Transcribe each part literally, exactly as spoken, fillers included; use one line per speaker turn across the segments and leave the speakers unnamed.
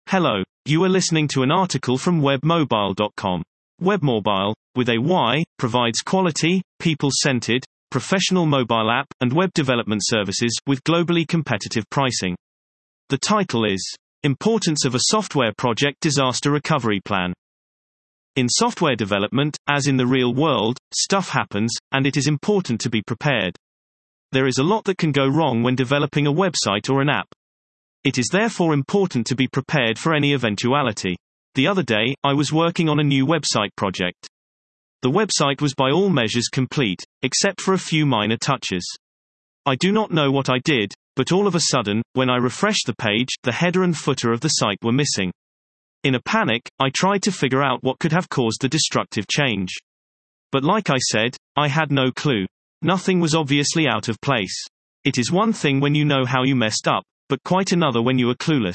Hello, you are listening to an article from webmobile dot com. Webmobile, with a Y, provides quality, people-centered, professional mobile app and web development services with globally competitive pricing. The title is Importance of a Software Project Disaster Recovery Plan. In software development, as in the real world, stuff happens, and it is important to be prepared. There is a lot that can go wrong when developing a website or an app. It is therefore important to be prepared for any eventuality. The other day, I was working on a new website project. The website was by all measures complete, except for a few minor touches. I do not know what I did, but all of a sudden, when I refreshed the page, the header and footer of the site were missing. In a panic, I tried to figure out what could have caused the destructive change. But like I said, I had no clue. Nothing was obviously out of place. It is one thing when you know how you messed up, but quite another when you are clueless.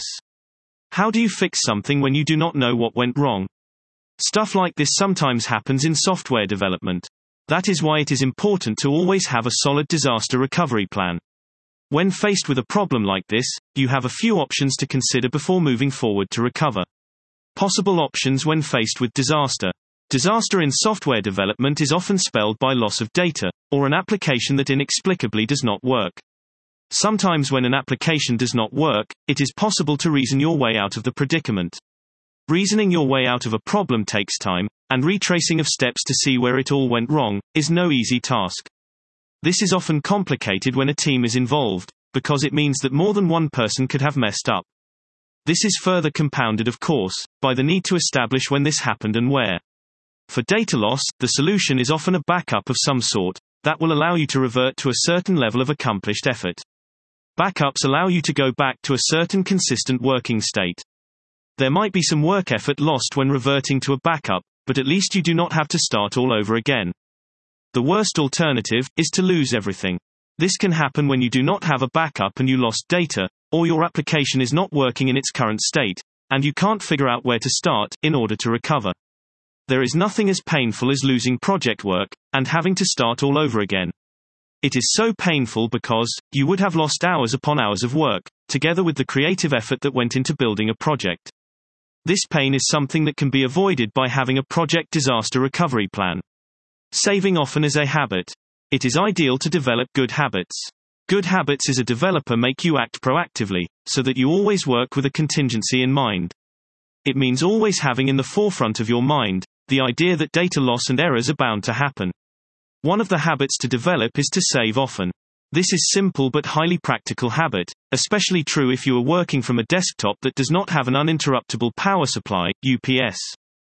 How do you fix something when you do not know what went wrong? Stuff like this sometimes happens in software development. That is why it is important to always have a solid disaster recovery plan. When faced with a problem like this, you have a few options to consider before moving forward to recover. Possible options when faced with disaster. Disaster in software development is often spelled by loss of data, or an application that inexplicably does not work. Sometimes when an application does not work, it is possible to reason your way out of the predicament. Reasoning your way out of a problem takes time, and retracing of steps to see where it all went wrong is no easy task. This is often complicated when a team is involved, because it means that more than one person could have messed up. This is further compounded, of course, by the need to establish when this happened and where. For data loss, the solution is often a backup of some sort that will allow you to revert to a certain level of accomplished effort. Backups allow you to go back to a certain consistent working state. There might be some work effort lost when reverting to a backup, but at least you do not have to start all over again. The worst alternative is to lose everything. This can happen when you do not have a backup and you lost data, or your application is not working in its current state, and you can't figure out where to start in order to recover. There is nothing as painful as losing project work and having to start all over again. It is so painful because you would have lost hours upon hours of work, together with the creative effort that went into building a project. This pain is something that can be avoided by having a project disaster recovery plan. Saving often is a habit. It is ideal to develop good habits. Good habits as a developer make you act proactively, so that you always work with a contingency in mind. It means always having in the forefront of your mind the idea that data loss and errors are bound to happen. One of the habits to develop is to save often. This is simple but highly practical habit, especially true if you are working from a desktop that does not have an uninterruptible power supply, U P S.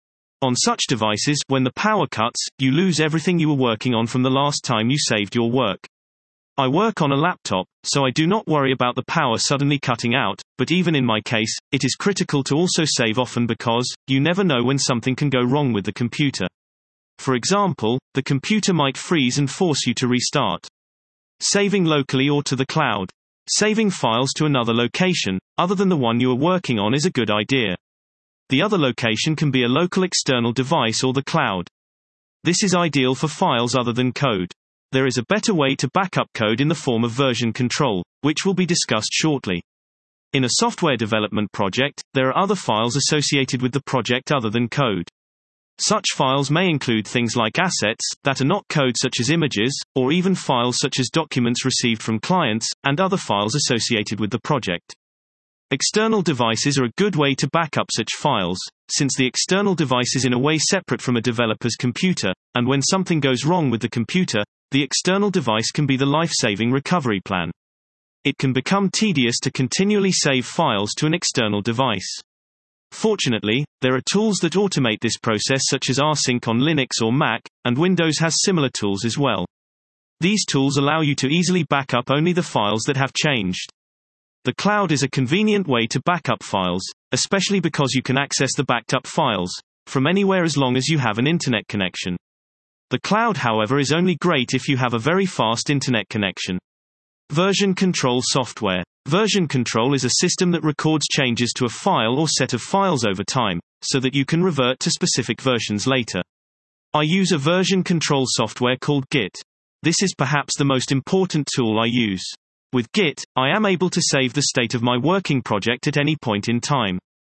On such devices, when the power cuts, you lose everything you were working on from the last time you saved your work. I work on a laptop, so I do not worry about the power suddenly cutting out, but even in my case, it is critical to also save often because you never know when something can go wrong with the computer. For example, the computer might freeze and force you to restart. Saving locally or to the cloud. Saving files to another location, other than the one you are working on, is a good idea. The other location can be a local external device or the cloud. This is ideal for files other than code. There is a better way to back up code in the form of version control, which will be discussed shortly. In a software development project, there are other files associated with the project other than code. Such files may include things like assets that are not code, such as images, or even files such as documents received from clients, and other files associated with the project. External devices are a good way to back up such files, since the external device is in a way separate from a developer's computer, and when something goes wrong with the computer, the external device can be the life-saving recovery plan. It can become tedious to continually save files to an external device. Fortunately, there are tools that automate this process, such as rsync on Linux or Mac, and Windows has similar tools as well. These tools allow you to easily back up only the files that have changed. The cloud is a convenient way to back up files, especially because you can access the backed up files from anywhere as long as you have an internet connection. The cloud, however, is only great if you have a very fast internet connection. Version control software. Version control is a system that records changes to a file or set of files over time, so that you can revert to specific versions later. I use a version control software called Git. This is perhaps the most important tool I use. With Git, I am able to save the state of my working project at any point in time.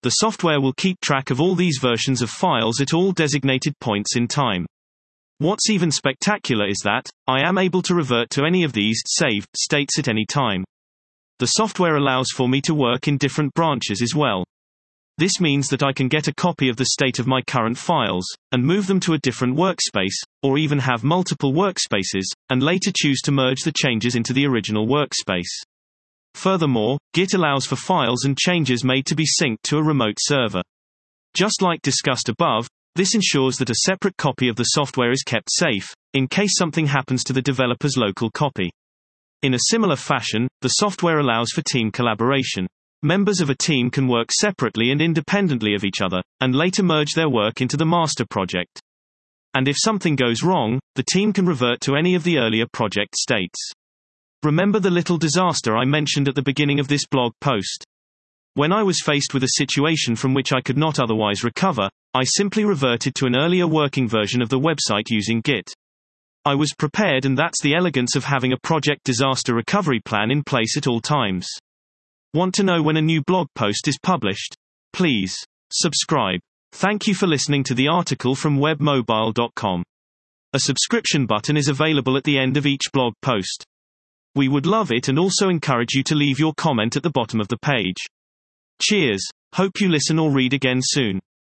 The software will keep track of all these versions of files at all designated points in time. What's even spectacular is that I am able to revert to any of these saved states at any time. The software allows for me to work in different branches as well. This means that I can get a copy of the state of my current files, and move them to a different workspace, or even have multiple workspaces, and later choose to merge the changes into the original workspace. Furthermore, Git allows for files and changes made to be synced to a remote server. Just like discussed above, this ensures that a separate copy of the software is kept safe, in case something happens to the developer's local copy. In a similar fashion, the software allows for team collaboration. Members of a team can work separately and independently of each other, and later merge their work into the master project. And if something goes wrong, the team can revert to any of the earlier project states. Remember the little disaster I mentioned at the beginning of this blog post? When I was faced with a situation from which I could not otherwise recover, I simply reverted to an earlier working version of the website using Git. I was prepared, and that's the elegance of having a project disaster recovery plan in place at all times. Want to know when a new blog post is published? Please subscribe. Thank you for listening to the article from web mobile dot com. A subscription button is available at the end of each blog post. We would love it and also encourage you to leave your comment at the bottom of the page. Cheers. Hope you listen or read again soon.